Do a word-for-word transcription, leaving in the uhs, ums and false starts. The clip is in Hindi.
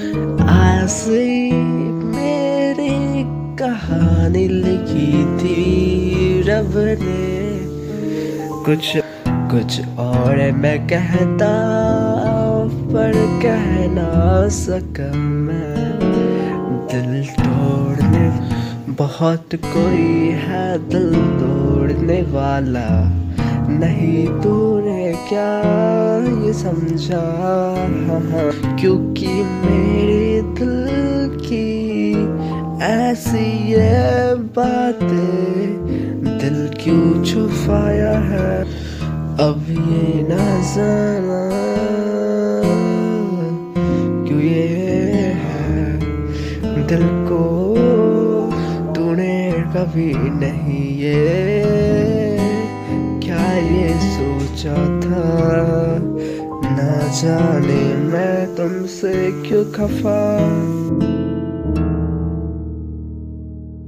ऐसी मेरी कहानी लिखी थी रब ने, कुछ कुछ और मैं कहता पर कह ना सका मैं। दिल तोड़ने बहुत कोई है, दिल तोड़ने वाला नहीं तूने क्या ये समझा। क्योंकि मेरे दिल की ऐसी ये बातें दिल क्यों छुपाया है। अब ये ना जाना क्यों ये है, दिल को तूने कभी नहीं ये क्या ये सोचा था। ना जाने मैं तुमसे क्यों खफा।